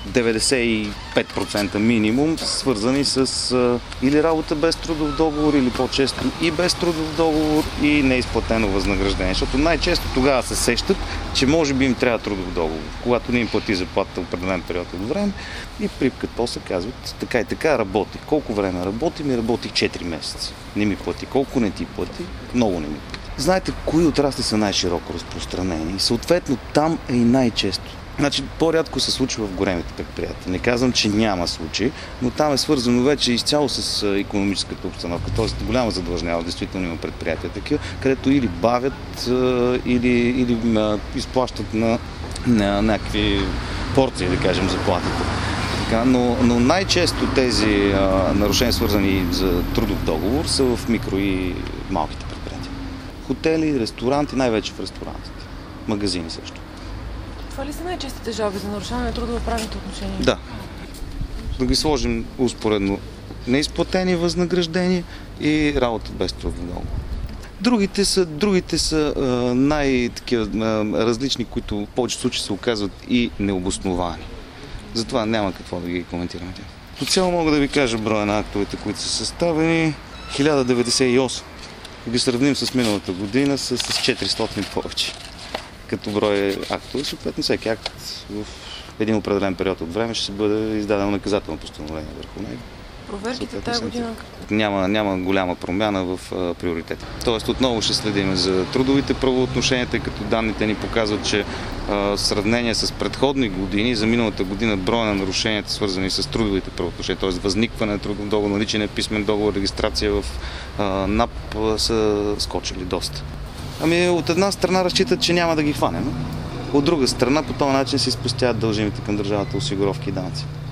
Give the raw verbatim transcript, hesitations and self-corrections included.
деветдесет и пет процента минимум, свързани с или работа без трудов договор, или по-често и без трудов договор, и неизплатено възнаграждение. Защото най-често тогава се сещат, че може би им трябва трудов договор, когато не им плати заплата определен период от време, и припкат после казват, така и така работи. Колко време работи? Ми работих четири месеца. Не ми плати. Колко не ти плати? Много не ми плати. Знаете, кои отрасли са най-широко разпространени и съответно там е и най-често. Значи, по-рядко се случва в големите предприятия. Не казвам, че няма случаи, но там е свързано вече изцяло с икономическата обстановка. Т.е. голяма задлъжнява, действително има предприятия такива, където или бавят, или, или изплащат на, на някакви порции, да кажем, заплатите. Но, но най-често тези а, нарушения, свързани за трудов договор, са в микро и малките предприятия. Хотели, ресторанти, най-вече в ресторантите. Магазини също. Това ли са най-честите жалби за нарушаване на трудово-правните отношения? Да. Да ги сложим успоредно неизплатени възнаграждения и работа без трудов договор. Другите са, другите са а, най-различни, които в повечето случаи се оказват и необосновани. Затова няма какво да ги коментираме. По цяло мога да ви кажа броя на актовете, които са съставени. хиляда деветдесет и осем. Да ги сравним с миналата година с, с четиристотин повече. Като брой актове, съответно всеки акт в един определен период от време ще се бъде издадено наказателно постановление върху него. Проверките тази година? Няма, няма голяма промяна в а, приоритета. Тоест отново ще следим за трудовите правоотношения, тъй като данните ни показват, че а, в сравнение с предходни години, за миналата година броя на нарушенията, свързани с трудовите правоотношения, т.е. възникване на трудов договор, наличие на писмен договор, регистрация в а, НАП, са скочили доста. Ами от една страна разчитат, че няма да ги хванем. От друга страна по този начин се изпустяват дължимите към държавата осигуровки и данъци.